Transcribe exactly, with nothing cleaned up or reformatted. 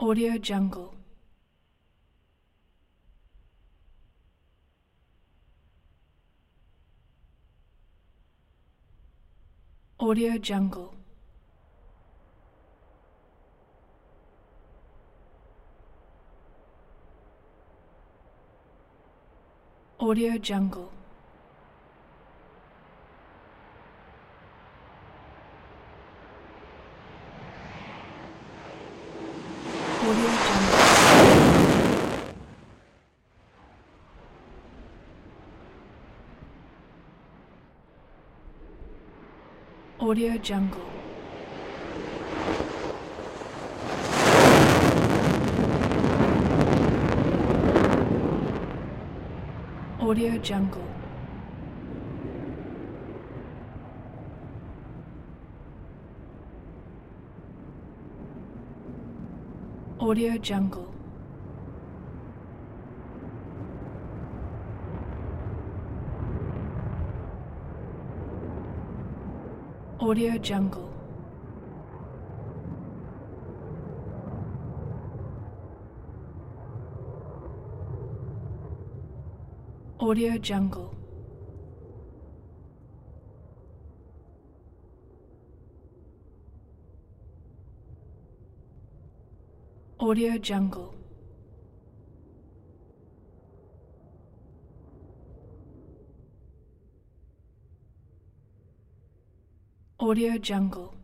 Audio Jungle. Audio Jungle. Audio Jungle. Audio Jungle. Audio Jungle. Audio Jungle. Audio Jungle. Audio Jungle. Audio Jungle. Audio Jungle. Audio Jungle.